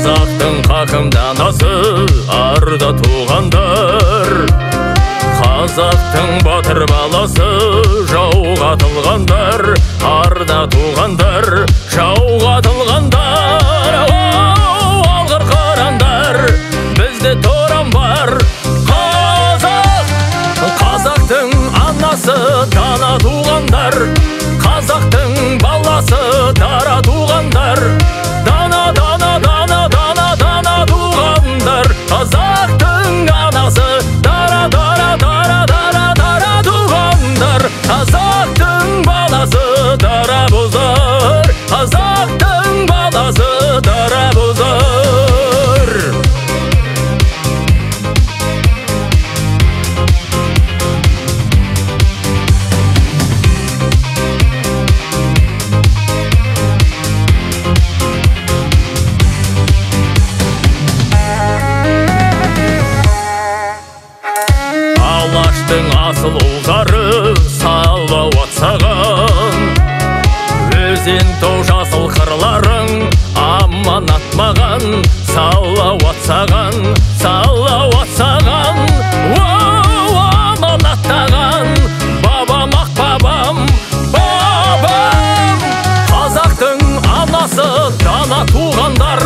Қазақтың хакімданасы арда туғандар, қазақтың батыр баласы жауға атылғандар, арда туғандар, жауға атылғандар. Алғыр қырандар, бізде торан бар. Қазақтың анасы дана туғандар, қазақтың баласы дара туғандар. Дана, дана, дана, дана, дана туғандар. Қазақтың анасы дара, дара, дара, дара, дара туғандар. Қазақтың баласы дара бұзар, қазақтың баласы дара бұзар. Алаштың асыл ұлдары салауат саған, өзен тау жасыл қырларың аманат маған. Салауат саған, салауат саған, аманаттаған бабам, ақ бабам, бабам. Қазақтың анасы дана туғандар,